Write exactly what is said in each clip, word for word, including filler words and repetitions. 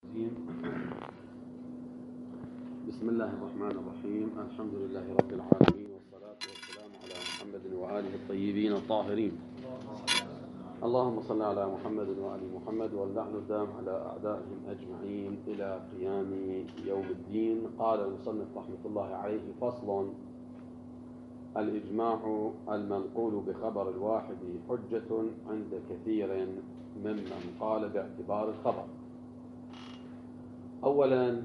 بسم الله الرحمن الرحيم. الحمد لله رب العالمين، والصلاة والسلام على محمد وآله الطيبين الطاهرين. اللهم صل على محمد وآل محمد، واللعن الدام على أعدائهم أجمعين إلى قيام يوم الدين. قال المصنف رحمة الله عليه: فصل: الإجماع المنقول بخبر الواحد حجة عند كثير ممن قال باعتبار الخبر. أولا،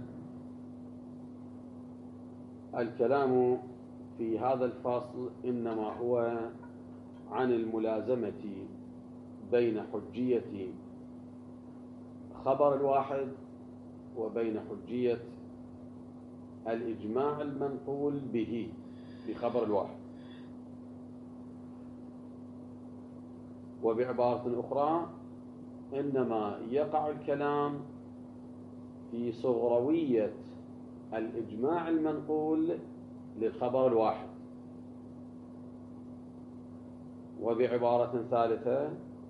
الكلام في هذا الفصل إنما هو عن الملازمة بين حجية خبر الواحد وبين حجية الإجماع المنقول به بخبر الواحد. وبعبارة أخرى، إنما يقع الكلام في صغروية الإجماع المنقول للخبر الواحد. وبعبارة ثالثة،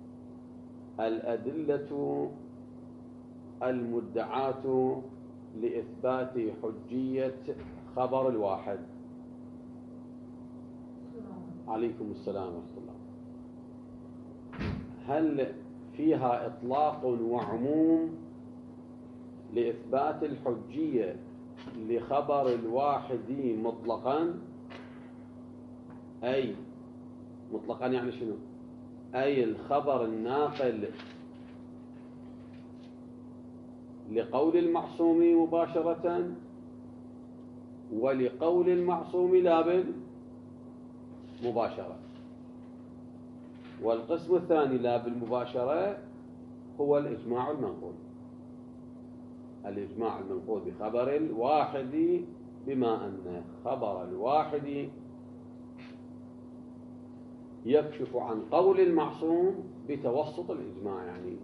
الأدلة المدعاة لإثبات حجية خبر الواحد. عليكم السلام ورحمة الله. هل فيها إطلاق وعموم لإثبات الحجية لخبر الواحد مطلقا؟ أي مطلقا يعني شنو؟ أي الخبر الناقل لقول المعصوم مباشرة، ولقول المعصوم لا بالمباشرة. والقسم الثاني لا بالمباشرة هو الإجماع المنقول. الإجماع المنقول بخبر الواحد، بما أن خبر الواحد يكشف عن قول المعصوم بتوسط الإجماع. يعني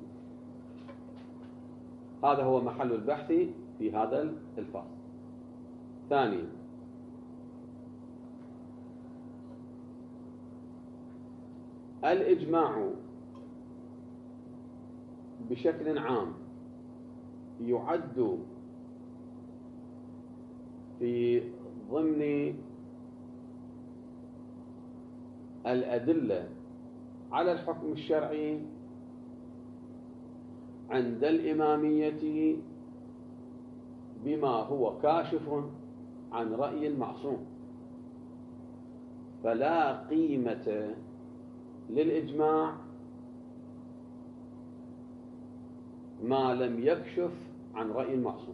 هذا هو محل البحث في هذا الفصل. ثانيا، الإجماع بشكل عام يعد في ضمن الأدلة على الحكم الشرعي عند الإمامية بما هو كاشف عن رأي المعصوم، فلا قيمة للإجماع ما لم يكشف عن رأي المعصوم.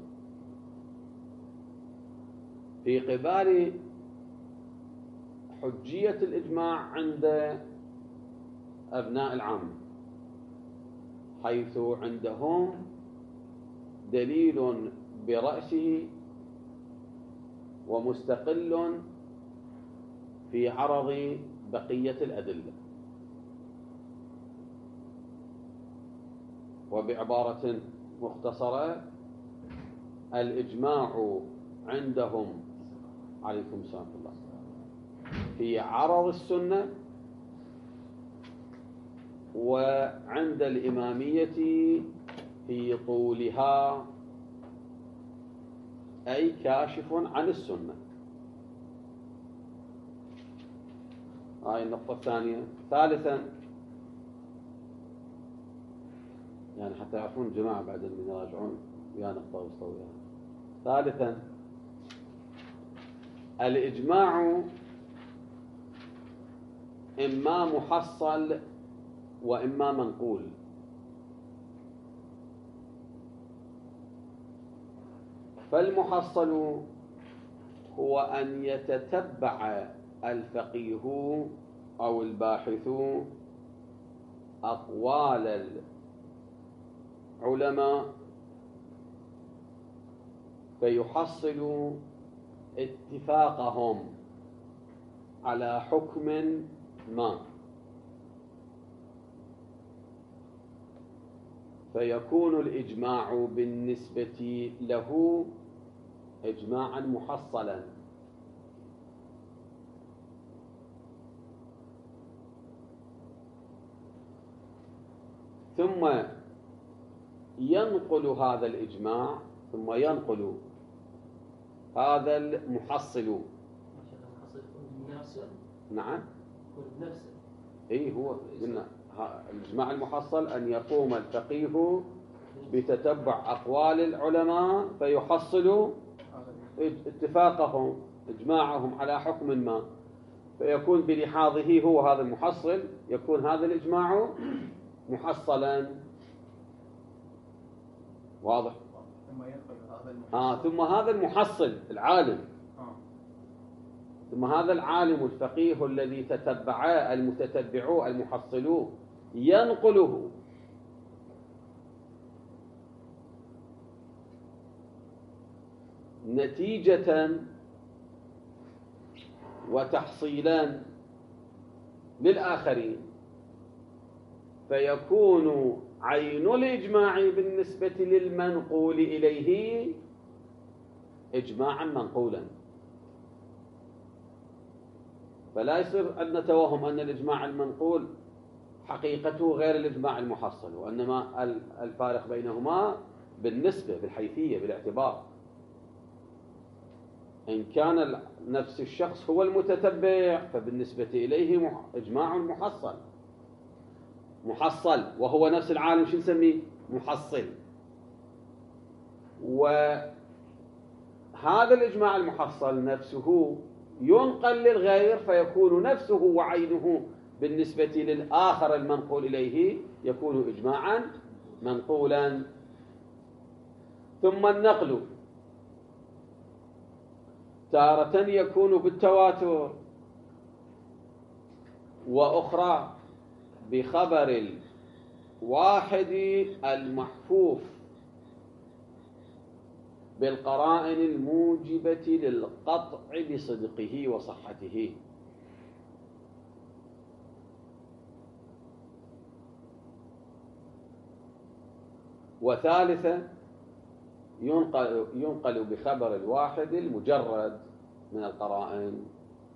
في قبال حجية الإجماع عند أبناء العامة، حيث عندهم دليل برأسه ومستقل في عرض بقية الأدلة. وبعبارة مختصرة، الإجماع عندهم عليكم السلام الله في عرض السنة، وعند الإمامية في طولها، أي كاشف عن السنة. هاي النقطة الثانية. ثالثا، يعني حتى يعرفون الجماعة بعد من يراجعون ويا نقطة وسطوية. ثالثا، الإجماع إما محصل وإما منقول. فالمحصل هو أن يتتبع الفقيه أو الباحث أقوال العلماء فيحصل اتفاقهم على حكم ما، فيكون الإجماع بالنسبة له إجماعا محصلا. ثم ينقل هذا الإجماع ثم ينقل هذا المحصل. نعم. اي هو قلنا الإجماع المحصل أن يقوم الفقيه بتتبع أقوال العلماء فيحصل اتفاقهم إجماعهم على حكم ما، فيكون بلحاظه هو هذا المحصل، يكون هذا الإجماع محصلا. واضح؟ آه ثم هذا المحصل العالم، ثم هذا العالم الفقيه الذي تتبع المتتبعو المحصلو ينقله نتيجة وتحصيلا للآخرين، فيكون عين الإجماع بالنسبة للمنقول إليه إجماعا منقولا. فلا يصير أن نتوهم أن الإجماع المنقول حقيقته غير الإجماع المحصل، وإنما الفارق بينهما بالنسبة بالحيثية بالاعتبار. إن كان نفس الشخص هو المتتبع فبالنسبة إليه إجماع محصل محصل وهو نفس العالم شو نسميه؟ محصل. وهذا الإجماع المحصل نفسه ينقل للغير فيكون نفسه وعينه بالنسبة للآخر المنقول إليه يكون إجماعا منقولا. ثم النقل تارة يكون بالتواتر، وأخرى بخبر الواحد المحفوف بالقرائن الموجبة للقطع بصدقه وصحته. وثالثا ينقل, ينقل بخبر الواحد المجرد من القرائن.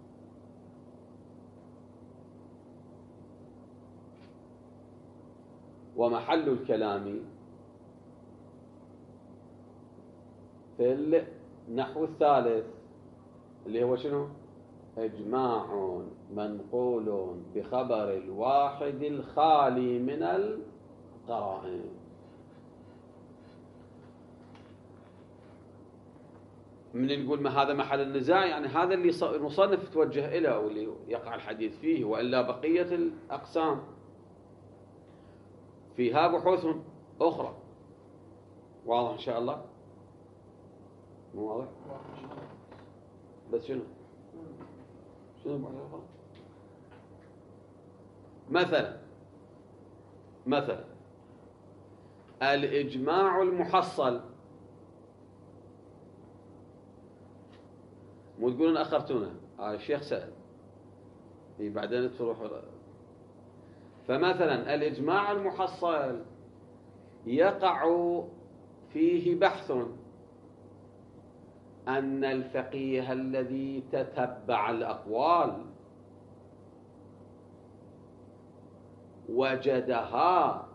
ومحل الكلام في النحو الثالث اللي هو شنو؟ إجماع منقول بخبر الواحد الخالي من القرائن. من نقول ما هذا محل النزاع، يعني هذا اللي المصنف توجه إليه أو اللي يقع الحديث فيه، وإلا بقية الأقسام فيها بحوث أخرى. واضح إن شاء الله؟ مو واضح؟ بس شنو؟ شنو بحوث أخرى؟ مثلا مثلا الإجماع المحصل، مو تقولون أخرتونا، آه الشيخ سأل إيه بعدين تروح. فمثلا الإجماع المحصل يقع فيه بحث أن الفقيه الذي تتبع الأقوال وجدها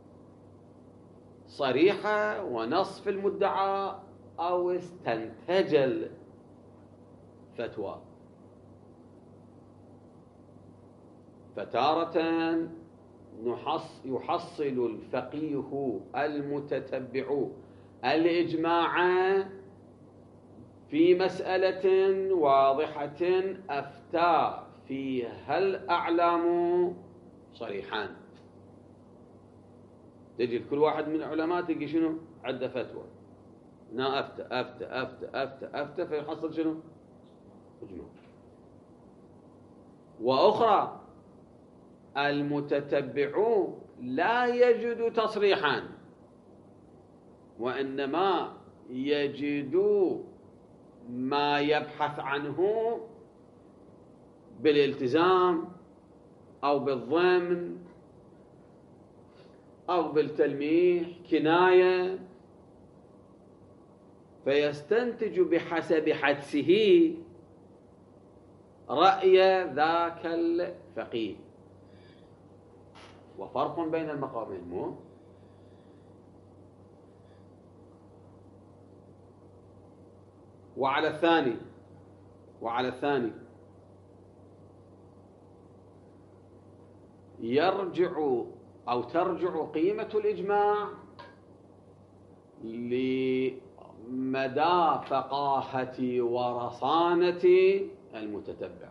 صريحة ونص في المدعى أو استنتج الفتوى. فتارة يحصل الفقيه المتتبع الإجماع في مسألة واضحة أفتى فيها الأعلام صريحان. تجي كل واحد من العلماء تلقي شنو؟ عنده فتوى، نا أفتى أفتى أفتى أفتى أفتى فيحصل شنو؟ إجماع. وأخرى المتتبع لا يجد تصريحا، وإنما يجد ما يبحث عنه بالالتزام أو بالضمن أو بالتلميح كناية، فيستنتج بحسب حدسه رأي ذاك الفقيه. وفرق بين المقامين، مو وعلى الثاني وعلى الثاني يرجع أو ترجع قيمة الإجماع لمدى فقاهة ورصانة المتتبع.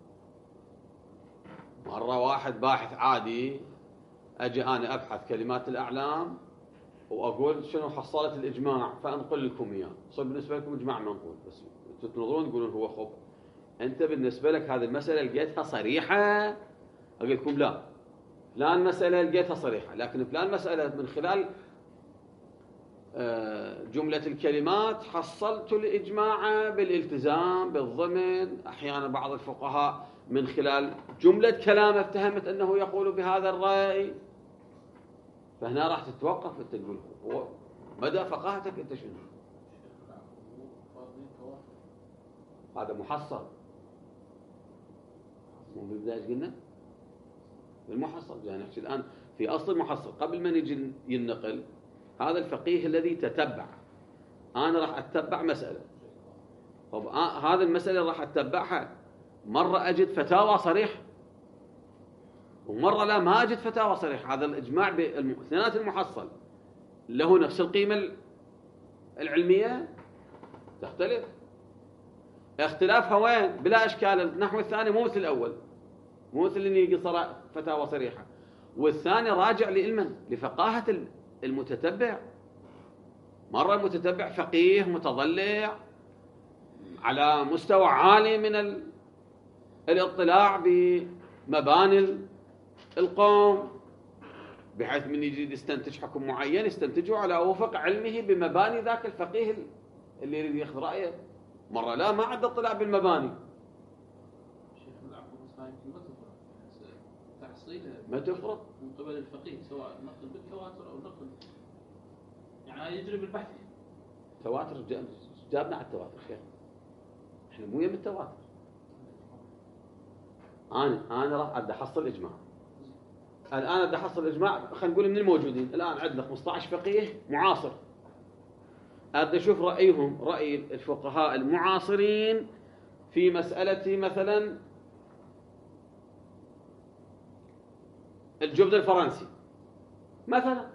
مرة واحد باحث عادي أجي أنا أبحث كلمات الأعلام وأقول شنو حصلت الإجماع فأنقل لكم إياه، صار بالنسبة لكم إجماع منقول، بس تنظرون تقولون هو خب أنت بالنسبة لك هذه المسألة لقيتها صريحة، أقول لكم لا، فلان مسألة لقيتها صريحة، لكن فلان مسألة من خلال جملة الكلمات حصلت الإجماع بالالتزام بالضمن. أحيانا بعض الفقهاء من خلال جملة كلامه اتهمت أنه يقول بهذا الرأي، فهنا راح تتوقف أنت تقول هو مدى فقاهتك أنت شنو؟ هذا محصل، مو بالبداية قلنا المحصل، يعني نحكي الآن في أصل المحصل قبل ما نجي ينقل. هذا الفقيه الذي تتبع، أنا راح أتبع مسألة، طب آه هذا المسألة راح أتبعها، مرة أجد فتاوى صريحة ومرة لا ما أجد فتاوى صريحة. هذا الإجماع بالاثنينات المحصل له نفس القيمة العلمية؟ تختلف. اختلافها وين؟ بلا إشكال. النحو الثاني مو مثل الأول، مو مثل اللي يجي صراحة فتاوى صريحة، والثاني راجع لإلمن لفقاهة المتتبع. مرة المتتبع فقيه متضلع على مستوى عالي من الاطلاع بمباني القوم، بحيث من يجي يستنتج حكم معين يستنتجه على وفق علمه بمباني ذاك الفقيه اللي يريد ياخذ رأيه. مرة لا، ما عنده اطلاع بالمباني. ما تفرق من قبل الفقيه سواء نقل بالتواتر أو نقل يعني يجري بالبحث. تواتر جابنا على التواتر شيخ، احنا مو يم التواتر. انا انا راح ادي احصل اجماع الان، ادي احصل اجماع خلينا نقول من الموجودين الان عندنا خمسة عشر فقيه معاصر، ادي اشوف رايهم راي الفقهاء المعاصرين في مساله مثلا الجبن الفرنسي مثلا.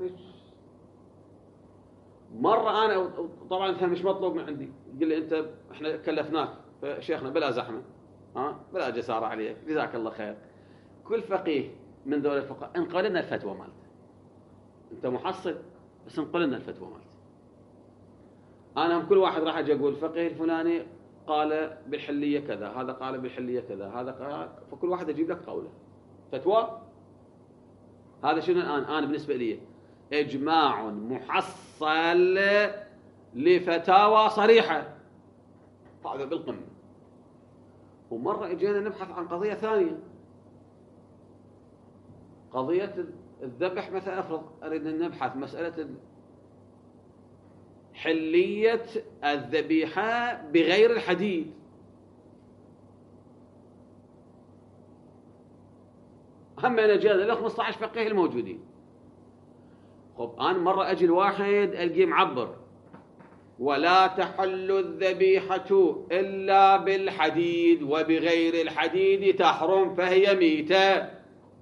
مرة أنا طبعا كان مش مطلوب من عندي، قل لي أنت إحنا كلفناك شيخنا بلا زحمة، ها بلا جسارة عليك، جزاك الله خير. كل فقيه من دول الفقهاء انقل لنا الفتوى مالته، أنت محصل بس انقل لنا الفتوى مالته. أنا هم كل واحد راح أجي أقول الفقيه الفلاني قال بالحلية كذا، هذا قال بالحلية كذا، هذا قال، فكل واحد أجيب لك قوله فتوى. هذا شنو الآن؟ أنا بالنسبة لي إجماع محصل لفتاوى صريحة، هذا بالقمة. ومرة اجينا نبحث عن قضية ثانية، قضية الذبح مثلا. أفرض أريد أن نبحث مسألة حلية الذبيحة بغير الحديد، هم أنا جاء له خمسة عشر فقيه الموجودين. خب أنا مرة أجي الواحد ألقيه معبر ولا تحل الذبيحة إلا بالحديد وبغير الحديد تحرم فهي ميتة،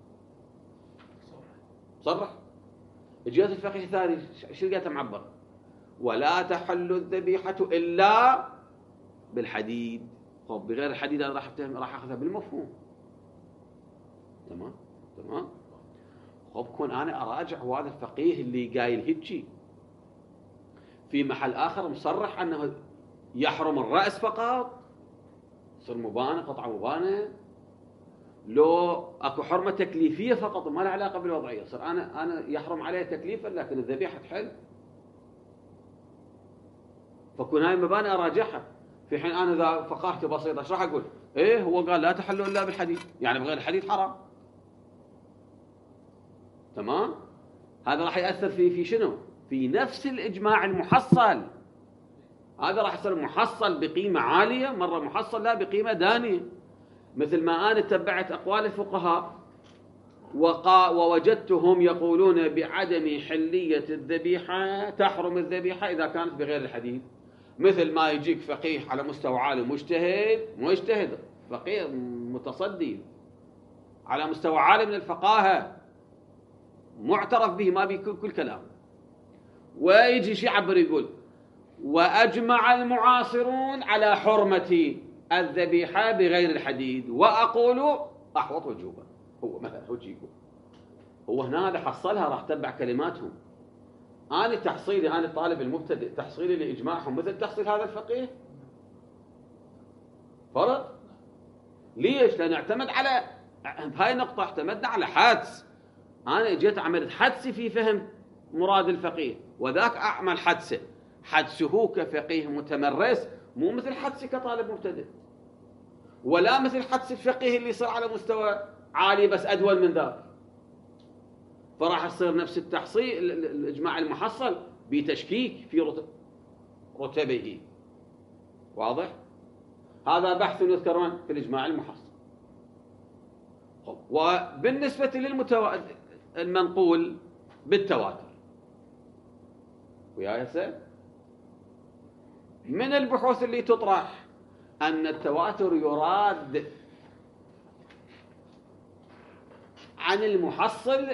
صرح. جاءت الفقيه الثاني شو لقيته معبر ولا تحل الذبيحة إلا بالحديد. خب بغير الحديد أنا راح أفتهم راح أخذها بالمفهوم، تمام تمام. خب كون أنا أراجع هذا الفقيه اللي قايل هيجي في محل آخر مصرح أنه يحرم الرأس فقط، صار مبانة قطعة مبانة، لو أكو حرمة تكليفية فقط وما لها علاقة بالوضعية، صار أنا أنا يحرم عليه تكليفا لكن الذبيحة تحل. فكون هاي المباني أراجعها، في حين أنا إذا فقاهتي بسيطة ايش راح أقول؟ إيه هو قال لا تحل إلا بالحديد، يعني بغير الحديد حرام، تمام. هذا راح يأثر في في شنو؟ في نفس الإجماع المحصل. هذا راح يصير محصل بقيمة عالية، مرة محصل لا بقيمة دانية. مثل ما أنا تبعت أقوال الفقهاء وقا ووجدتهم يقولون بعدم حلية الذبيحة، تحرم الذبيحة إذا كانت بغير الحديد. مثل ما يجيك فقيه على مستوى عالي مجتهد مجتهد فقيه متصدي على مستوى عالي من الفقاهة معترف به ما بيكون كل كلام، ويجي شي عبر يقول وأجمع المعاصرون على حرمة الذبيحة بغير الحديد وأقول أحوط وجوبا. هو مثلا هو يقول هو هنا هذا حصلها راح تبع كلماتهم. أنا تحصيلي أنا طالب المبتدئ تحصيلي لإجماعهم مثل تحصيل هذا الفقيه فرق. ليش؟ لأن اعتمد على هاي النقطة، اعتمدنا على حدس. أنا جيت عملت حدسي في فهم مراد الفقيه، وذاك أعمل حدسه حدسه كفقيه متمرس مو مثل حدسي كطالب مبتدئ، ولا مثل حدس الفقيه اللي يصير على مستوى عالي بس أدول من ذاك. فراح يصير نفس التحصيل الإجماع المحصل بتشكيك في رتبه. واضح؟ هذا بحث يذكر في الإجماع المحصل. وبالنسبة للمتو... المنقول بالتواتر ويا هسه من البحوث اللي تطرح أن التواتر يراد عن المحصل،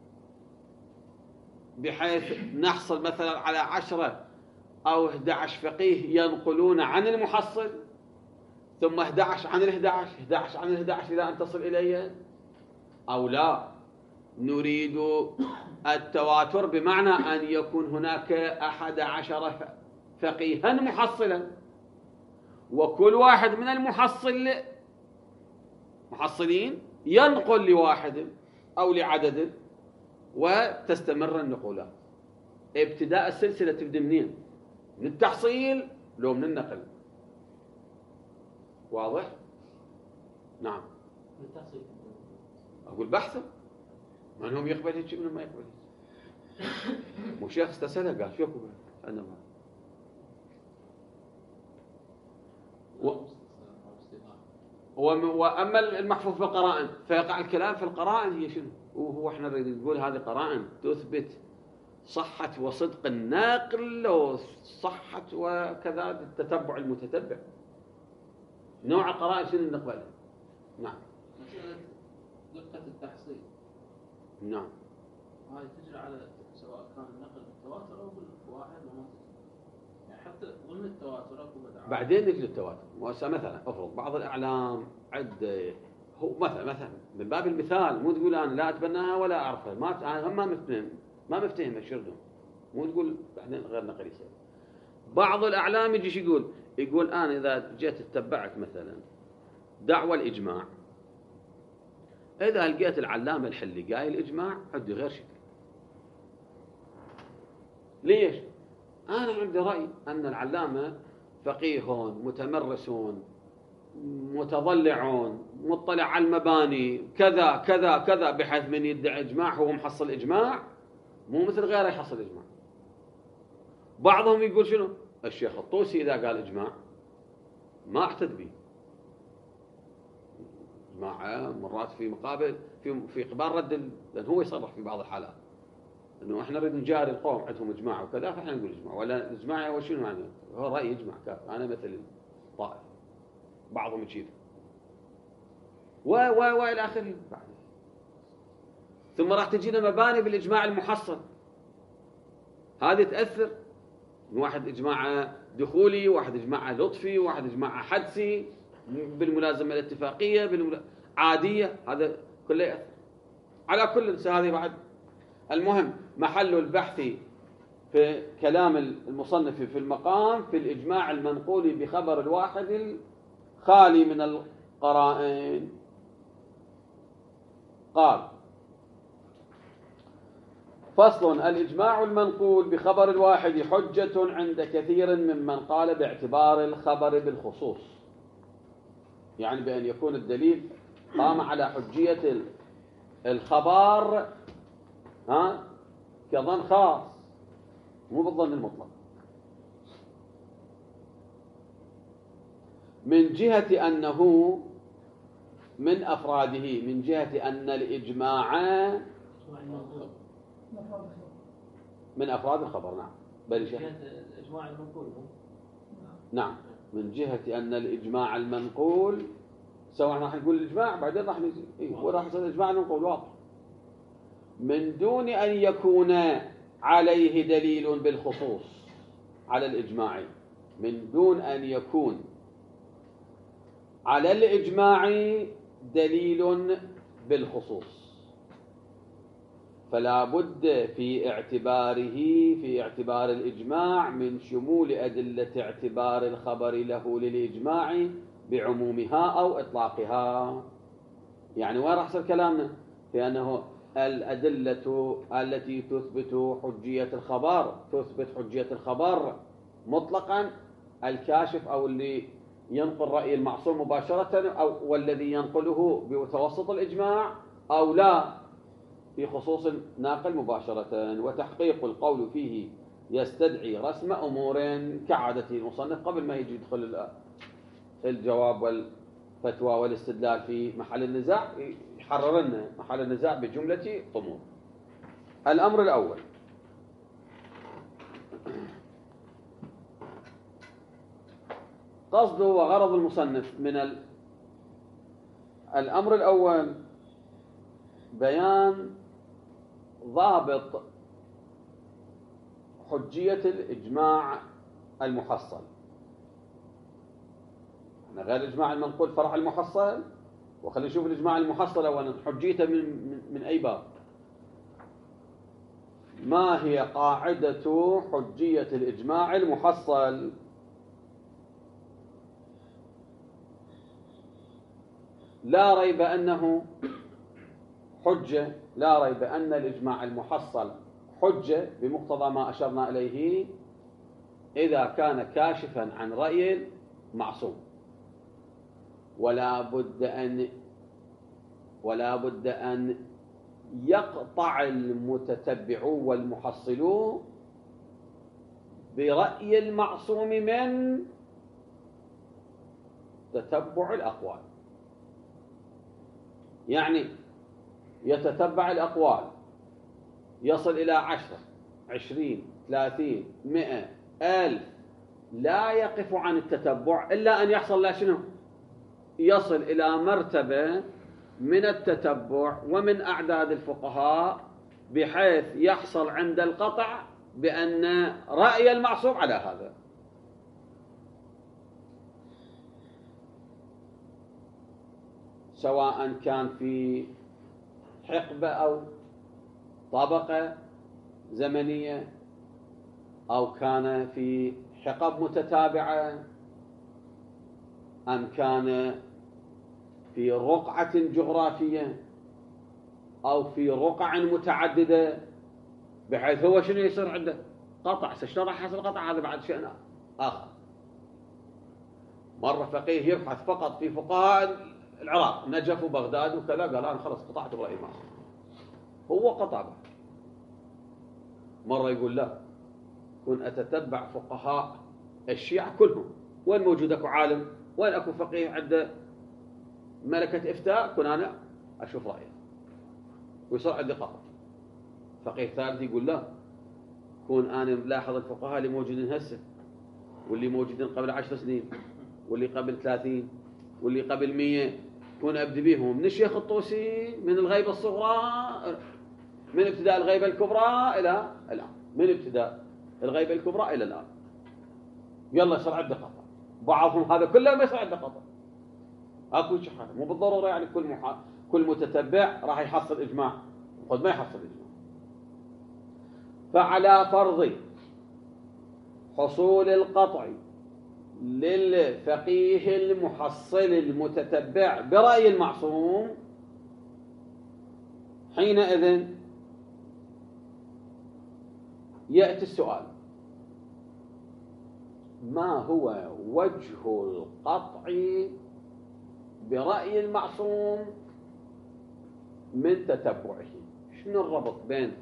بحيث نحصل مثلا على عشرة أو أحد عشر فقيه ينقلون عن المحصل، ثم أحد عشر عن الأحد عشر أحد عشر عن الأحد عشر إلى أن تصل إليه، أو لا نريد التواتر بمعنى أن يكون هناك أحد عشر فقيها محصلا، وكل واحد من المحصل محصلين ينقل لواحد أو لعدد وتستمر النقولات. ابتداء السلسلة تبدأ منين؟ من التحصيل لو من النقل. واضح؟ نعم. من التحصيل أقول بحثه ما أنهم يقبل هيك منهم ما يقبل. مو شيخ استسأله قال شو يقبل أنا ما و... وأما المحفوظ بالقرائن فيقع الكلام في القرائن هي شنو؟ وهو احنا نريد نقول هذه قرائن تثبت صحة وصدق الناقل وصحة وكذا التتبع المتتبع. نوع قرائن شنو نقبلها؟ نعم. مسألة دقة التحصيل. نعم. هاي تجري على سواء كان النقل بالتواتر أو بالواحد وما يعني حتى ضمن التواتر أو بدعة. بعدين نجي للتواتر. مثلا افرض بعض الأعلام عد هو مثلا مثلا من باب المثال مو تقول أنا لا أتبناها ولا أعرفها ما هم ما مفتهم ما مفتهم الشردون مو تقول بعدين غير نقل يصير. بعض الأعلام يجي يقول يقول أنا إذا جيت اتبعت مثلا دعوة الإجماع، إذا لقيت العلامة الحلي قايل الإجماع عندي غير شكل. ليش؟ أنا عندي رأي أن العلامة فقيهون متمرسون متضلعون مطلع على المباني كذا كذا كذا، بحيث من يدعي إجماع هو محصل إجماع مو مثل غيره يحصل إجماع. بعضهم يقول شنو؟ الشيخ الطوسي إذا قال إجماع ما أحتد به. إجماع مرات في مقابل في في قبال رد، لأن هو يصرح في بعض الحالات إنه إحنا نريد نجاري القوم عندهم إجماع وكذا فإحنا نقول إجماع، ولا الإجماع هو شنو يعني؟ هو رأي إجماع كاف أنا مثل طائف بعضهم يشير و و و إلى آخره. ثم راح تجينا مباني بالإجماع المحصل، هذه تأثر. واحد إجماع دخولي، واحد إجماع لطفي، واحد إجماع حدسي بالملازمة الاتفاقية بالملا... عادية، هذا كله يأثر على كل. هذه بعد المهم محل البحث في كلام المصنف في المقام في الإجماع المنقول بخبر الواحد الخالي من القرائن. قال فصل: الإجماع المنقول بخبر الواحد حجة عند كثير ممن قال باعتبار الخبر بالخصوص، يعني بأن يكون الدليل قام على حجية الخبر ها كظن خاص مو بالظن المطلق، من جهة أنه من أفراده، من جهة أن الإجماع مفرد من أفراد الخبر. نعم بل الإجماع المنقول نعم، من جهة أن الإجماع المنقول، سواء راح نقول الإجماع بعدين راح نجي إيه وراح يصير الإجماع المنقول واضح، من دون أن يكون عليه دليل بالخصوص على الإجماع، من دون أن يكون على الإجماع دليل بالخصوص، فلا بد في اعتباره في اعتبار الإجماع من شمول أدلة اعتبار الخبر له للإجماع بعمومها أو إطلاقها. يعني وين راح يصير كلامنا؟ في أنه الأدلة التي تثبت حجية الخبر تثبت حجية الخبر مطلقا، الكاشف أو اللي ينقل رأي المعصوم مباشرة أو والذي ينقله بتوسط الإجماع، أو لا في خصوص الناقل مباشرة. وتحقيق القول فيه يستدعي رسم أمور كعادة المصنف قبل ما يجي يدخل الجواب والفتوى والاستدلال في محل النزاع، يحرر لنا محل النزاع بجملة أمور. الأمر الأول: قصده وغرض المصنف من ال... الأمر الأول بيان ضابط حجية الإجماع المحصل. احنا غير الإجماع المنقول فرع المحصل، وخلينا نشوف الإجماع المحصل أولا حجيته من, من, من أي باب. ما هي قاعدة حجية الإجماع المحصل؟ لا ريب أنه حجة، لا ريب أن الإجماع المحصل حجة بمقتضى ما أشرنا إليه إذا كان كاشفا عن رأي معصوم، ولا بد أن ولا بد أن يقطع المتتبع والمحصل برأي المعصوم من تتبع الأقوال. يعني يتتبع الأقوال يصل إلى عشرة عشرين ثلاثين مئة ألف، لا يقف عن التتبع إلا أن يحصل لا شنو؟ يصل إلى مرتبة من التتبع ومن أعداد الفقهاء بحيث يحصل عند القطع بأن رأي المعصوم على هذا. سواء كان في حقبة أو طبقة زمنية، أو كان في حقب متتابعة، أم كان في رقعة جغرافية أو في رقع متعددة، بحيث هو شنو يصير عنده قطع. شلون راح يحصل قطع؟ هذا بعد شيء آخر. مرة فقيه يبحث فقط في فقهاء العراق نجف وبغداد وكذا، قال أنا خلص قطعت برأي المعصوم، هو قطع به. مرة يقول لا، كن أتتبع فقهاء الشيعة كلهم، وين موجود أكو عالم، وين أكو فقيه عنده ملكة إفتاء، كن أنا أشوف رأيه ويصير عندي قطع. فقيه ثالث يقول لا، كون أنا ملاحظ الفقهاء اللي موجودين هسه واللي موجودين قبل عشر سنين واللي قبل ثلاثين واللي قبل مية، كون أبدي بيهم من الشيخ الطوسي من الغيبة الصغرى، من ابتداء الغيبة الكبرى إلى الآن، من ابتداء الغيبة الكبرى إلى الآن، يلا يصير عنده قطع. بعضهم هذا كله ما يصير عنده قطع، أكو شيء حاجة مو بالضرورة يعني كل محا... كل متتبع راح يحصل إجماع، قد ما يحصل إجماع. فعلى فرض حصول القطع للفقيه المحصل المتتبع برأي المعصوم، حينئذ يأتي السؤال: ما هو وجه القطع برأي المعصوم من تتبعه؟ شنو الربط بين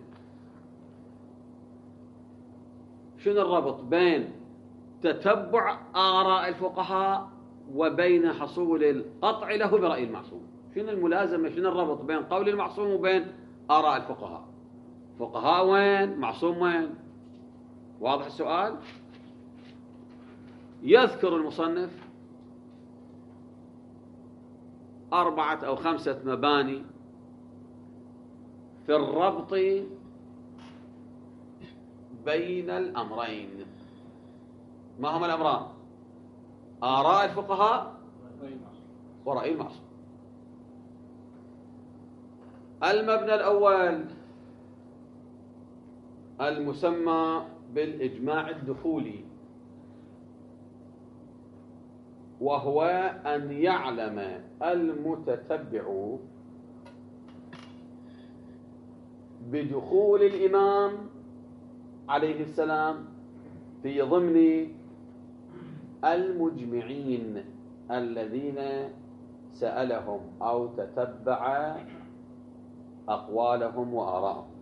شنو الربط بين تتبع آراء الفقهاء وبين حصول القطع له برأي المعصوم؟ شنو الملازمة، شنو الربط بين قول المعصوم وبين آراء الفقهاء؟ فقهاء وين؟ معصوم وين؟ واضح السؤال؟ يذكر المصنف أربعة أو خمسة مباني في الربط بين الأمرين. ما هما الأمران؟ آراء الفقهاء ورأي المعصوم. المبنى الأول المسمى بالإجماع الدخولي، وهو أن يعلم المتتبع بدخول الإمام عليه السلام في ضمن المجمعين الذين سألهم أو تتبع أقوالهم وآراءهم،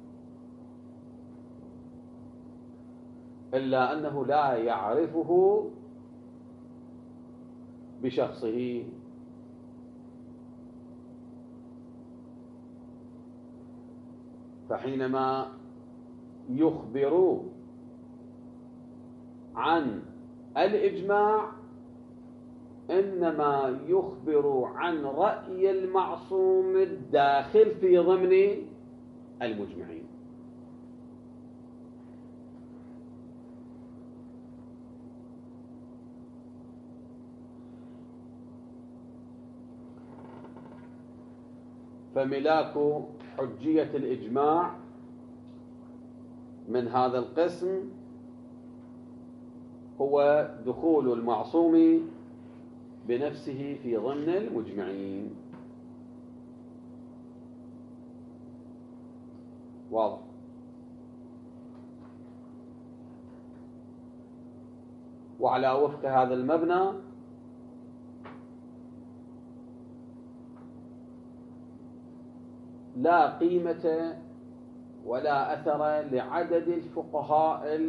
إلا أنه لا يعرفه بشخصه. فحينما يخبر عن الإجماع إنما يخبر عن رأي المعصوم الداخل في ضمن المجمعين. فملاك حجية الإجماع من هذا القسم هو دخول المعصوم بنفسه في ضمن المجمعين. واضح؟ وعلى وفق هذا المبنى لا قيمة ولا أثر لعدد الفقهاء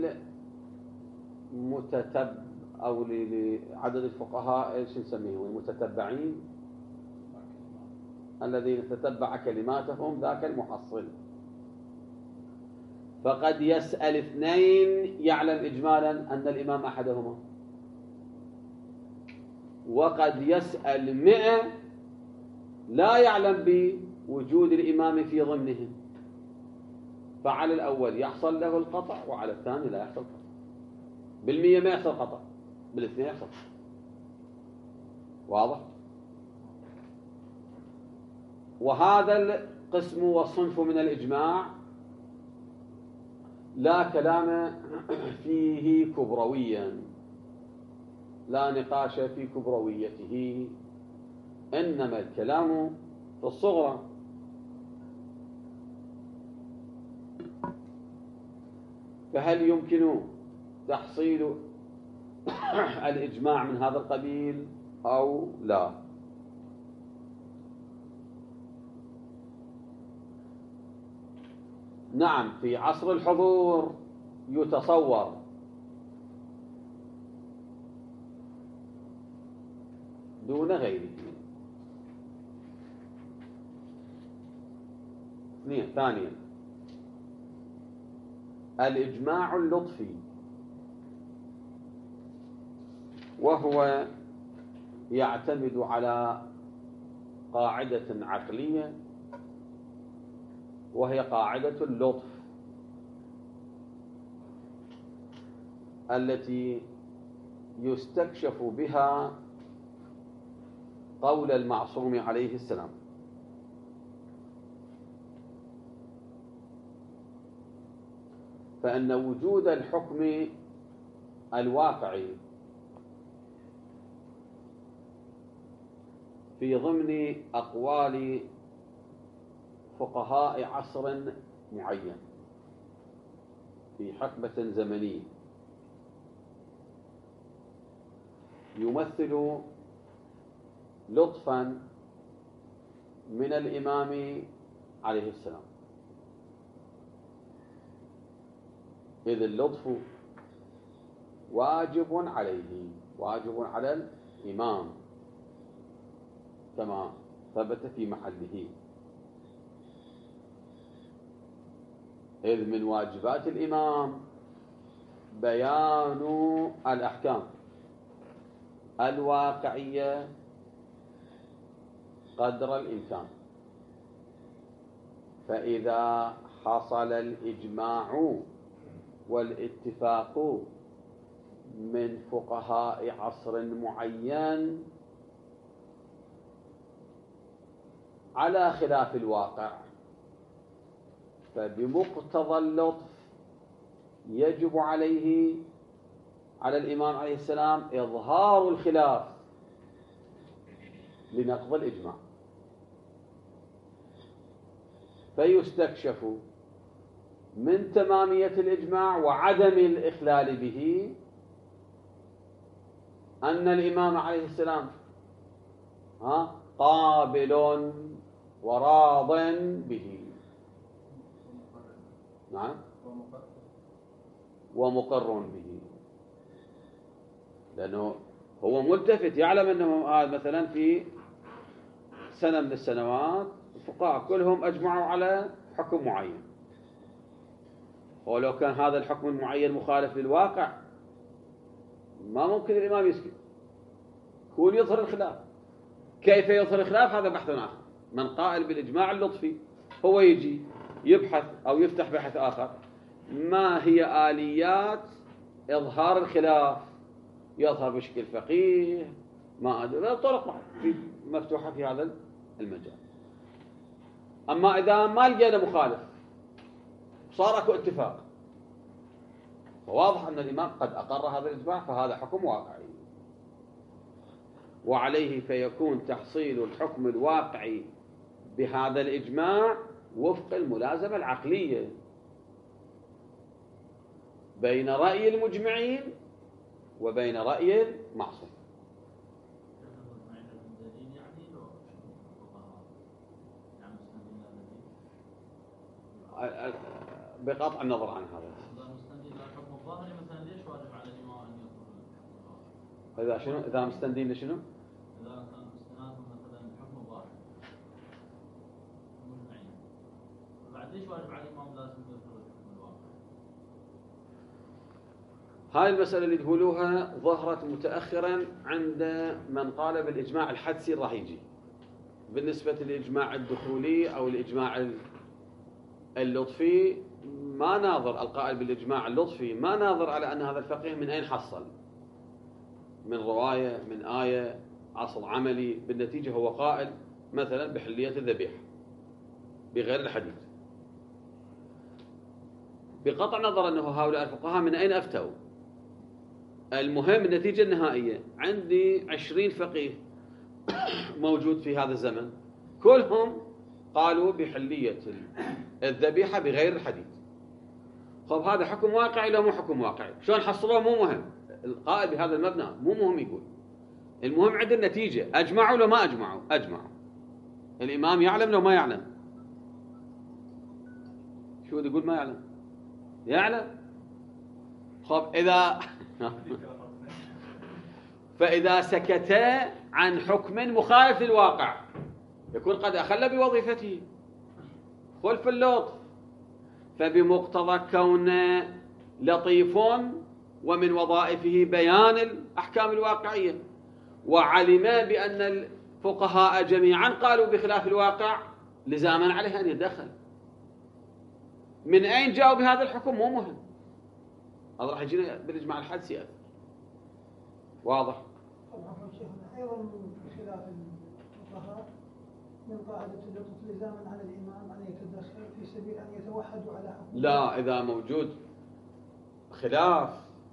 المتتبع أو لعدد الفقهاء ايش نسميهم المتتبعين الذين تتبع كلماتهم ذاك المحصل. فقد يسأل اثنين يعلم إجمالا أن الإمام أحدهما، وقد يسأل مئة لا يعلم بوجود الإمام في ضمنهم، فعلى الأول يحصل له القطع وعلى الثاني لا يحصل قطع. بالمية ما يحصل قطع، بالاثنين يحصل. واضح؟ وهذا القسم والصنف من الإجماع لا كلام فيه كبرويا، لا نقاش في كبرويته، إنما الكلام في الصغرى. فهل يمكن تحصيل الإجماع من هذا القبيل أو لا؟ نعم، في عصر الحضور يتصور دون غيره. ثانيا الإجماع اللطفي، وهو يعتمد على قاعدة عقلية وهي قاعدة اللطف التي يستكشف بها قول المعصوم عليه السلام. فإن وجود الحكم الواقعي في ضمن أقوال فقهاء عصر معين في حقبة زمنية يمثل لطفا من الإمام عليه السلام، إذ اللطف واجب عليه، واجب على الإمام كما ثبت في محله، إذ من واجبات الإمام بيان الأحكام الواقعية قدر الإمكان. فإذا حصل الإجماع والاتفاق من فقهاء عصر معين على خلاف الواقع، فبمقتضى اللطف يجب عليه على الإمام عليه السلام إظهار الخلاف لنقض الإجماع، فيستكشف من تمامية الإجماع وعدم الإخلال به أن الإمام عليه السلام ها قابل وراض به. نعم، ومقر به، لأنه هو ملتفت يعلم أنه هذا مثلا في سنة من السنوات الفقهاء كلهم أجمعوا على حكم معين، ولو كان هذا الحكم المعين مخالف للواقع ما ممكن الإمام يسكت، يكون يظهر الخلاف. كيف يظهر الخلاف هذا بحث آخر. من قائل بالإجماع اللطفي هو يجي يبحث أو يفتح بحث آخر، ما هي آليات إظهار الخلاف؟ يظهر بشكل فقيه، ما أدري، طرق مفتوحة في هذا المجال. أما إذا ما لقينا مخالف صار اكو اتفاق، فواضح أن الإمام قد أقر هذا الإجماع، فهذا حكم واقعي، وعليه فيكون تحصيل الحكم الواقعي بهذا الإجماع وفق الملازمة العقلية بين رأي المجمعين وبين رأي المعصوم. بقطع النظر عن هذا. إذا شنو؟ إذا مستندين لشنو؟ إذا كان استنادهم مثلا حكم ظاهر مجمعين، بعد ليش واجب على الإمام لازم يذكر الحكم الواقع؟ هاي المسألة اللي تقولوها ظهرت متأخرا عند من قال بالإجماع الحدسي راح يجي. بالنسبة للإجماع الدخولي أو الإجماع اللطفي ما ناظر، القائل بالإجماع اللطفي ما ناظر على أن هذا الفقيه من أين حصل، من رواية، من آية، عصر عملي. بالنتيجة هو قائل مثلا بحلية الذبيحة بغير الحديث، بقطع نظر أنه هؤلاء الفقهاء من أين أفتوا. المهم النتيجة النهائية، عندي عشرين فقيه موجود في هذا الزمن كلهم قالوا بحلية الذبيحة بغير الحديث. طب هذا حكم واقعي لو مو حكم واقعي؟ شلون حصلوه؟ مو مهم، القائل بهذا المبنى مو مهم يقول. المهم عند النتيجة، أجمعوا لو ما أجمعوا؟ أجمعوا. الإمام يعلم لو ما يعلم؟ شو يقول ما يعلم؟ يعلم. طب إذا فإذا سكت عن حكم مخالف للواقع يكون قد أخل بوظيفته، خلف اللطف. فبمقتضى كونه لطيف ومن وظائفه بيان الأحكام الواقعية، وعلم بأن الفقهاء جميعا قالوا بخلاف الواقع، لزاما عليه أن يتدخل. من أين جاءوا بهذا الحكم مو مهم، هذا راح يجينا بالإجماع الحدسي. واضح؟ طبعا شيخنا أيضا من خلاف الفقهاء من قاعدة اللطف لزاما على الإمام أن يتدخل في سبيل أن يتوحدوا على حكم. لا، إذا موجود خلاف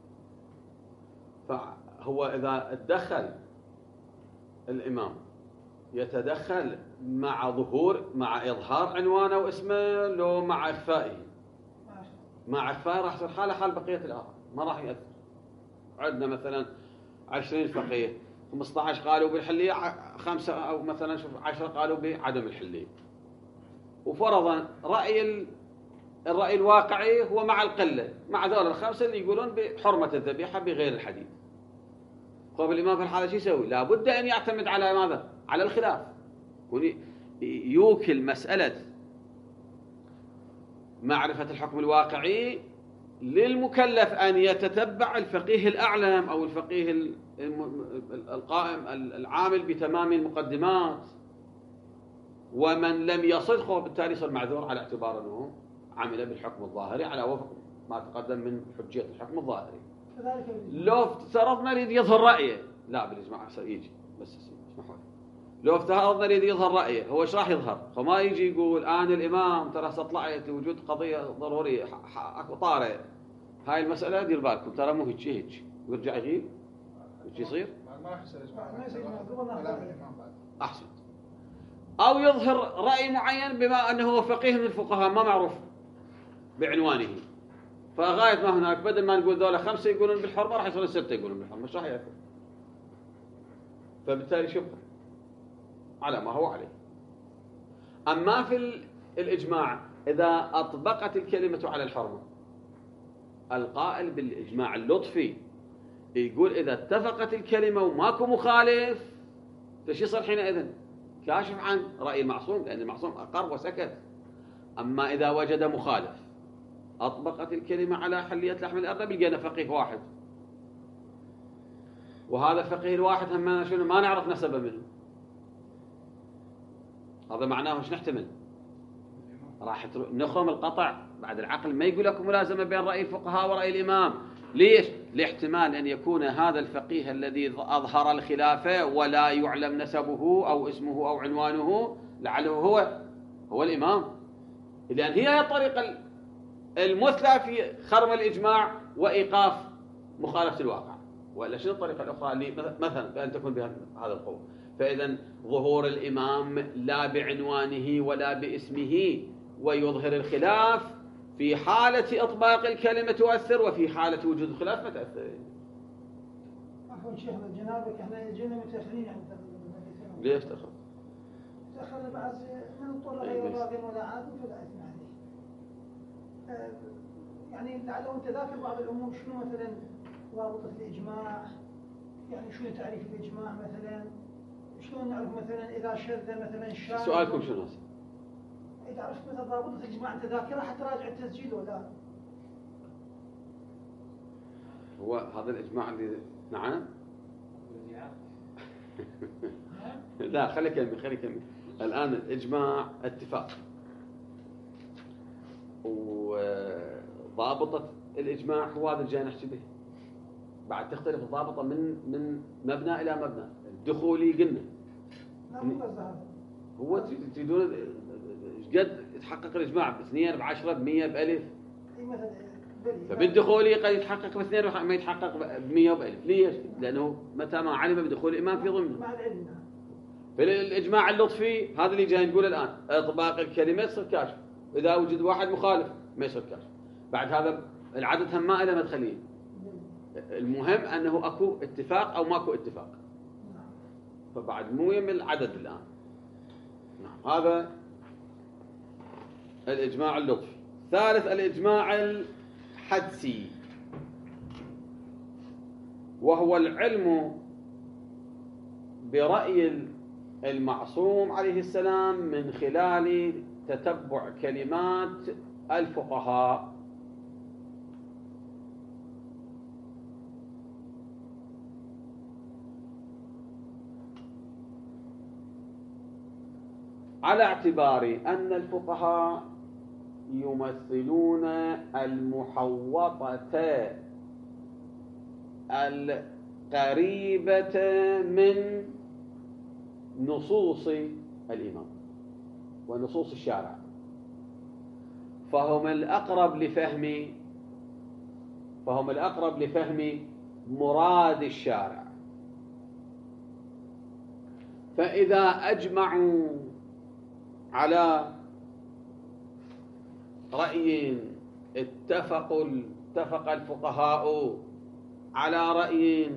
فهو إذا اتدخل الإمام يتدخل مع ظهور، مع إظهار عنوانه واسمه، لو مع إخفائه. مع إخفائه راح تصير حالة حال بقية الآخر، ما راح يأثر. عندنا مثلا عشرين فقيه، خمسة عشر قالوا بالحلية، خمسة أو مثلا شوف عشرة قالوا بعدم الحلية، وفرضا رأي الرأي الواقعي هو مع القلة، مع ذول الخمسة اللي يقولون بحرمة الذبيحة بغير الحديث. طيب الإمام في الحالة شو يسوي؟ لابد أن يعتمد على ماذا؟ على الخلاف، يوكل مسألة معرفة الحكم الواقعي للمكلف أن يتتبع الفقيه الأعلم أو الفقيه القائم العامل بتمام المقدمات، ومن لم يصدقه بالتالي يصير معذور على اعتبار أنه عمل بالحكم الظاهري على وفق ما تقدم من حجية الحكم الظاهري. لو افترضنا يريد يظهر رأيه، لا بالإجماع يجي بس اسمحوا لي، لو افترضنا يريد يظهر رأيه، هو ايش راح يظهر؟ فما يجي يقول أنا الإمام ترى استطلعت لوجود قضية ضرورية أكو طارئ، هاي المسألة دير بالكم ترى مو هيك هيك، ويرجع يغيب وش يصير؟ ما راح يصير أحسن. أو يظهر رأي معين بما أنه هو فقيه من الفقهاء ما معروف بعنوانه، فغاية ما هناك بدل ما نقول دولة خمسة يقولون بالحرمة راح يصير ستة يقولون بالحرمة، مش راح يأكل، فبالتالي شبه على ما هو عليه. أما في الإجماع إذا أطبقت الكلمة على الحرمة، القائل بالإجماع اللطفي يقول إذا اتفقت الكلمة وماكو مخالف فش يصير حينئذ؟ كاشف عن رأي المعصوم، لأن المعصوم أقر وسكت. أما إذا وجد مخالف أطبقت الكلمة على حلية لحم الأرنب، لقينا فقيه واحد، وهذا الفقيه الواحد هم شنو ما نعرف نسبه منه، هذا معناه مش نحتمل راح نخرم القطع بعد العقل ما يقول لكم ملازمة بين رأي الفقهاء ورأي الإمام. ليش؟ لاحتمال أن يكون هذا الفقيه الذي أظهر الخلافة ولا يعلم نسبه أو اسمه أو عنوانه لعله هو هو الإمام، لأن هي الطريقة المثلى في خرم الإجماع وإيقاف مخالفة الواقع. وإلا شنو الطريقة الأخرى اللي مثلا بأن تكون بهذا القوة؟ فإذا ظهور الإمام لا بعنوانه ولا باسمه ويظهر الخلاف في حالة إطباق الكلمة تؤثر، وفي حالة وجود الخلاف ما تأثر. عفوا شيخنا جنابك احنا جينا متأخرين عن التقديم. ليش تأخر؟ تأخرنا بعد من اضطر غير راض ولا عاد فلا إثم عليه. آه يعني لعله أنت ذاكر بعض الأمور، شنو مثلا رابطة الإجماع، يعني شنو تعريف الإجماع مثلا، شلون نعرف مثلا إذا شذ مثلا شاذ. سؤالكم شنو هذا؟ إذا عرفت مثلا رابطة الإجماع أنت ذاكرة حتى راجع التسجيل ولا؟ هو هذا الإجماع اللي نعم؟ لا خلي كمل خلي كمل. الآن الإجماع اتفاق، وضابطة الإجماع هو هذا الجاي نحكي به. بعد تختلف الضابطة من من مبنى إلى مبنى. الدخولي قلنا هو تريدون قد يتحقق الإجماع باثنين بعشرة بمية بألف، فبالدخولي قد يتحقق باثنين ما يتحقق بمية وبألف. ليش؟ لأنه متى ما علم بدخول الإمام في ضمنه. في الإجماع اللطفي هذا اللي جاي نقول الآن إطباق الكلمة يصير كاشف، إذا وجد واحد مخالف ما يصير كاشف. بعد هذا العدد هم ما إلى مدخلين، المهم أنه أكو اتفاق أو ماكو اتفاق، فبعد مو يم العدد الآن. نعم هذا الإجماع اللطفي. ثالث الإجماع الحدسي، وهو العلم برأي المعصوم عليه السلام من خلال تتبع كلمات الفقهاء. على اعتبار أن الفقهاء يمثلون المحوطة القريبة من نصوص الإمام ونصوص الشارع، فهم الأقرب لفهم فهم الأقرب لفهم مراد الشارع. فإذا أجمعوا على رأي اتفقوا اتفق الفقهاء على رأي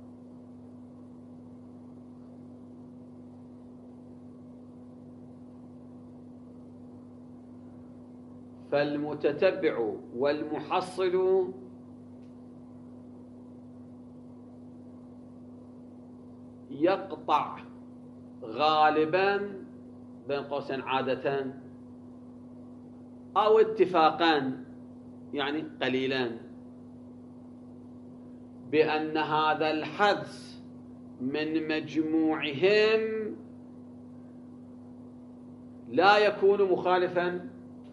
فالمتتبع والمحصل يقطع غالبا بين قوسين عادة أو اتفاقا يعني قليلا، بأن هذا الحدس من مجموعهم لا يكون مخالفا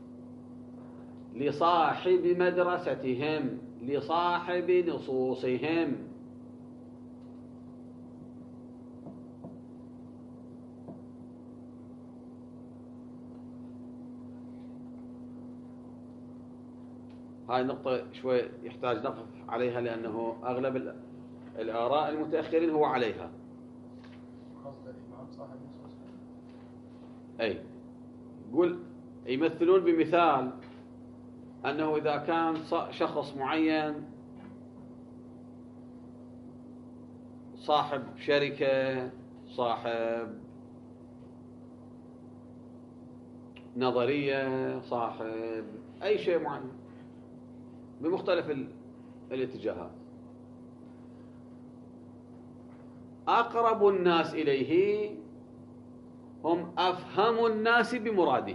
لصاحب مدرستهم، لصاحب نصوصهم. هاي النقطة شوي يحتاج نقف عليها، لأنه أغلب الآراء المتأخرين هو عليها. أي يقول يمثلون بمثال أنه إذا كان شخص معين صاحب شركة، صاحب نظرية، صاحب أي شيء معين بمختلف الاتجاهات، أقرب الناس إليه هم أفهم الناس بمراده.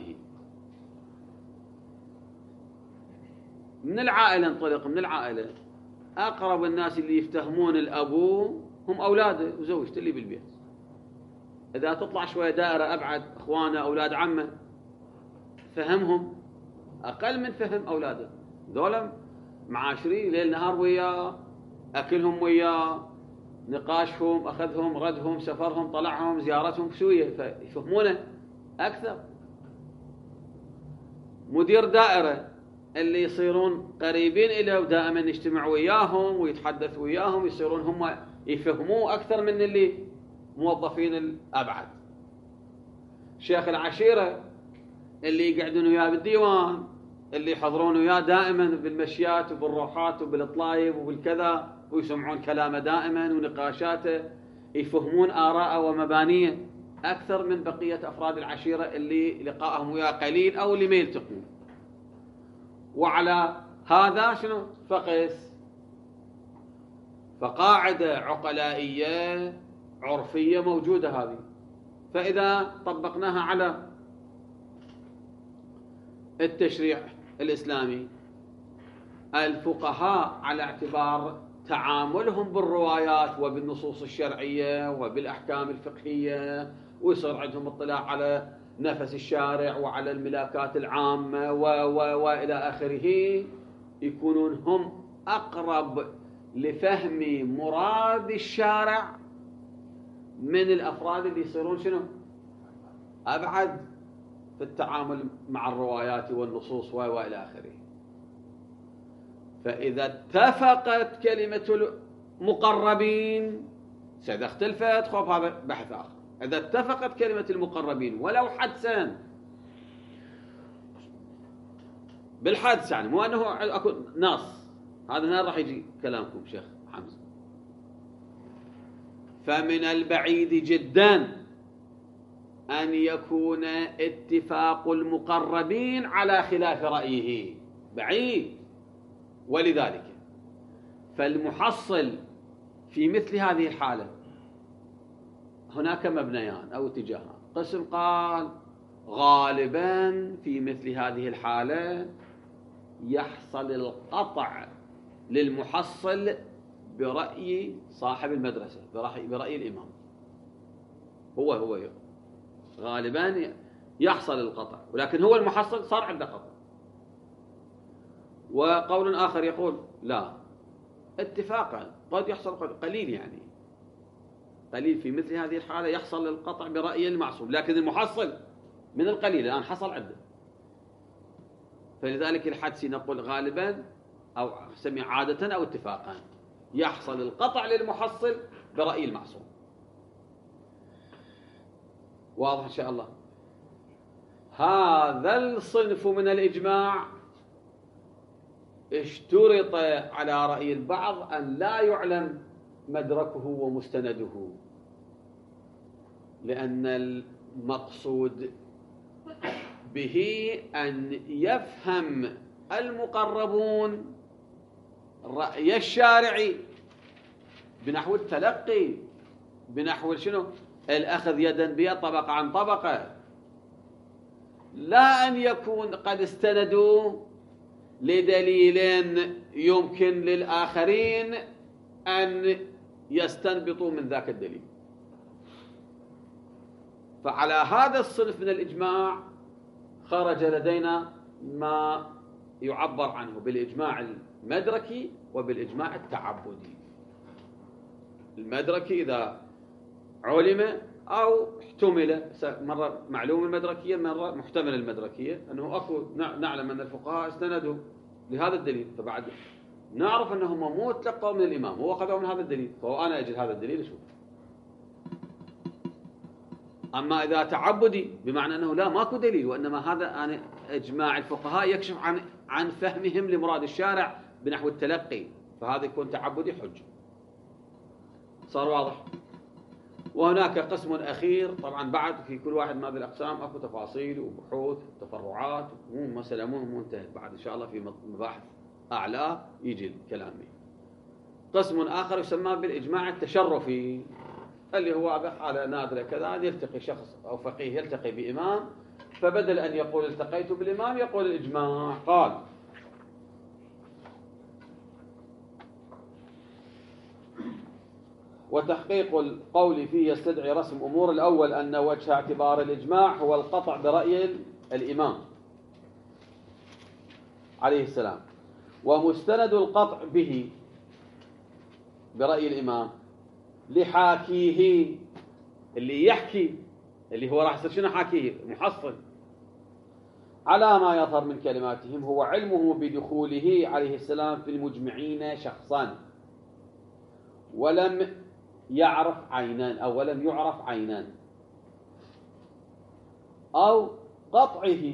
من العائلة انطلق، من العائلة أقرب الناس اللي يفتهمون الأبو هم أولاده وزوجته اللي بالبيت. إذا تطلع شوية دائرة أبعد، أخوانه، أولاد عمه، فهمهم أقل من فهم أولاده. ذولا معاشرين ليل نهار وياه، أكلهم وياه، نقاشهم، أخذهم، ردهم، سفرهم، طلعهم، زيارتهم سوية، فيفهمونه أكثر. مدير دائرة اللي يصيرون قريبين إليه ودائما يجتمع وياهم ويتحدث وياهم، يصيرون هم يفهموه أكثر من اللي موظفين الأبعد. شيخ العشيرة اللي يقعدون وياه بالديوان، اللي يحضرون وياه دائما بالمشيات وبالروحات وبالطلايب وبالكذا، ويسمعون كلامه دائما ونقاشاته، يفهمون آراءه ومبانيه أكثر من بقية أفراد العشيرة اللي لقائهم وياه قليل أو اللي ما يلتقون. وعلى هذا شنو فقس؟ فقاعدة عقلائية عرفية موجودة هذه. فإذا طبقناها على التشريع الإسلامي، الفقهاء على اعتبار تعاملهم بالروايات وبالنصوص الشرعية وبالأحكام الفقهية، ويصير عندهم اطلاع على نفس الشارع وعلى الملاكات العامة و و وإلى آخره، يكونون هم أقرب لفهم مراد الشارع من الأفراد اللي يصيرون شنو أبعد في التعامل مع الروايات والنصوص وإلى آخره. فإذا اتفقت كلمة المقربين، إذا اختلفت خوف هذا بحث آخر. إذا اتفقت كلمة المقربين ولو حدسا، بالحدس يعني مو أنه أكو نص، هذا هنا راح يجي كلامكم شيخ حمزة. فمن البعيد جدا أن يكون اتفاق المقربين على خلاف رأيه، بعيد. ولذلك فالمحصل في مثل هذه الحالة هناك مبنيان أو اتجاهان. قسم قال غالبا في مثل هذه الحالة يحصل القطع للمحصل برأي صاحب المدرسة، برأي, برأي الإمام. هو هو غالبا يحصل القطع، ولكن هو المحصل صار عنده قطع. وقول آخر يقول لا، اتفاقا قد يحصل قليل، يعني قليل في مثل هذه الحالة يحصل القطع برأي المعصوم، لكن المحصل من القليل الآن حصل عنده. فلذلك الحدسي نقول غالبا أو سمي عادة أو اتفاقا يحصل القطع للمحصل برأي المعصوم. واضح إن شاء الله؟ هذا الصنف من الإجماع اشترط على رأي البعض أن لا يعلم مدركه ومستنده، لأن المقصود به أن يفهم المقربون رأي الشارعي بنحو التلقي، بنحو شنو الأخذ يدا بيد طبقة عن طبقة، لا أن يكون قد استندوا لدليل يمكن للآخرين أن يستنبطوا من ذاك الدليل. فعلى هذا الصنف من الإجماع خرج لدينا ما يعبر عنه بالإجماع المدركي وبالإجماع التعبدي. المدركي إذا علم أو احتمل، مرة معلوم المدركية مرة محتمل المدركية، أنه أكو نعلم أن الفقهاء استندوا لهذا الدليل، فبعد نعرف أنهم مو تلقوا من الإمام، هو أخذوا من هذا الدليل، فهو أنا أجل هذا الدليل أشوف. أما إذا تعبدي بمعنى أنه لا ماكو دليل، وإنما هذا أنا إجماع الفقهاء يكشف عن عن فهمهم لمراد الشارع بنحو التلقي، فهذا يكون تعبدي حجة. صار واضح؟ وهناك قسم أخير طبعا بعد في كل واحد من هذه الأقسام أكو تفاصيل وبحوث وتفرعات، مو مسألة مو منتهت، بعد إن شاء الله في مباحث أعلى يجي الكلام به. قسم آخر يسمى بالإجماع التشرفي، اللي هو بحالة نادرة كذا يلتقي شخص أو فقيه يلتقي بإمام، فبدل أن يقول التقيت بالإمام يقول الإجماع قال. وتحقيق القول فيه يستدعي رسم أمور. الأول أن وجه اعتبار الإجماع هو القطع برأي الإمام عليه السلام، ومستند القطع به برأي الإمام لحاكيه، اللي يحكي اللي هو راح يصير شنو حاكيه محصل على ما يظهر من كلماتهم هو علمه بدخوله عليه السلام في المجمعين شخصا ولم يعرف عينان أو ولم يعرف عينان، أو قطعه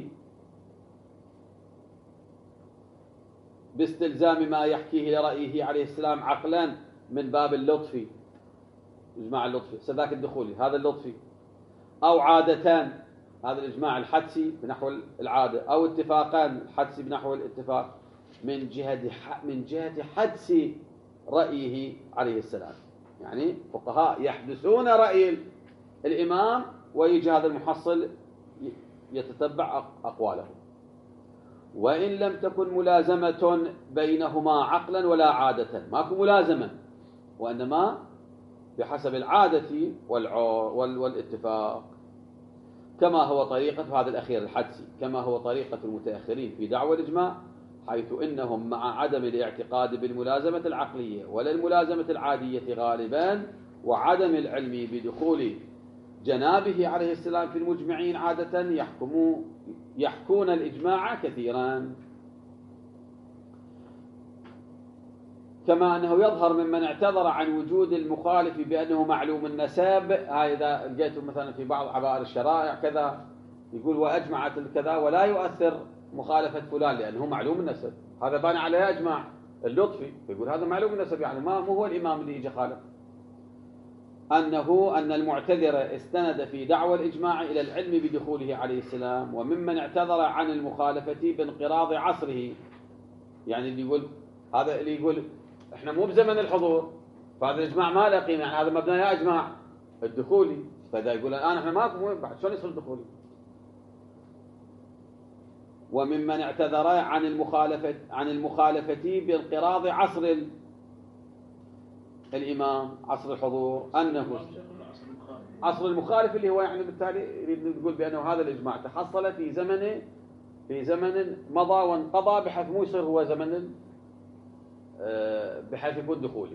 باستلزام ما يحكيه لرأيه عليه السلام عقلا من باب اللطفي، إجماع اللطفي سذاك الدخولي هذا اللطفي، أو عادتان هذا الإجماع الحدسي بنحو العادة، أو اتفاقان الحدسي بنحو الاتفاق من جهة من جهة حدس رأيه عليه السلام. يعني فقهاء يحدثون رأي الإمام ويجي هذا المحصل يتتبع أقواله، وإن لم تكن ملازمة بينهما عقلا ولا عادة، ماكو ملازمة، وإنما بحسب العادة والاتفاق، كما هو طريقة هذا الأخير الحدسي، كما هو طريقة المتأخرين في دعوى الإجماع، حيث إنهم مع عدم الاعتقاد بالملازمة العقلية ولا الملازمة العادية غالبا، وعدم العلم بدخول جنابه عليه السلام في المجمعين عادة، يحكموا يحكون الإجماع كثيرا. كما أنه يظهر ممن اعتذر عن وجود المخالف بأنه معلوم النسب، هذا لقيته مثلا في بعض عبائر الشرائع كذا يقول وأجمعت الكذا ولا يؤثر مخالفة فلان لأنه معلوم النسب، هذا بان عليه أجمع اللطفي، يقول هذا معلوم النسب يعني ما مو هو الإمام اللي يجي خالف. أنه أن المعتذر استند في دعوى الإجماع إلى العلم بدخوله عليه السلام، وممن اعتذر عن المخالفة بانقراض عصره، يعني اللي يقول هذا اللي يقول احنا مو بزمن الحضور فهذا الإجماع ما له قيمة، يعني هذا مبنى يا إجماع الدخولي، فإذا يقول الآن احنا ماكو بعد شلون يصير دخولي. وممن اعتذر عن المخالفة عن المخالفة بانقراض عصر الإمام عصر الحضور، أنه عصر المخالف اللي هو يعني بالتالي يريد نقول بأنه هذا الإجماع تحصل في زمن في زمن مضى وانقضى بحيث مو يصير هو زمن بحيث يكون دخولي.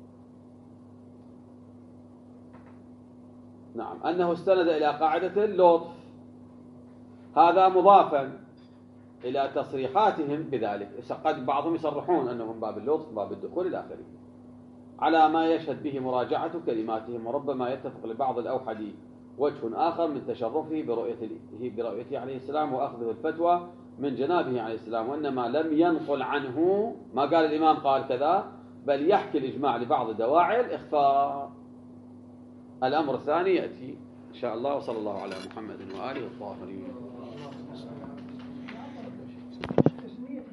نعم، أنه استند إلى قاعدة اللطف، هذا مضافا إلى تصريحاتهم بذلك، قد بعضهم يصرحون أنهم باب اللطف باب الدخول إلى آخره، على ما يشهد به مراجعة كلماتهم، وربما يتفق لبعض الأوحد وجه آخر من تشرفه برؤيته برؤيته عليه السلام وأخذه الفتوى من جنابه عليه السلام، وإنما لم ينقل عنه ما قال الإمام قال كذا، بل يحكي الإجماع لبعض دواعي الإخفاء. الأمر الثاني يأتي إن شاء الله، وصلى الله على محمد وآله الطاهرين.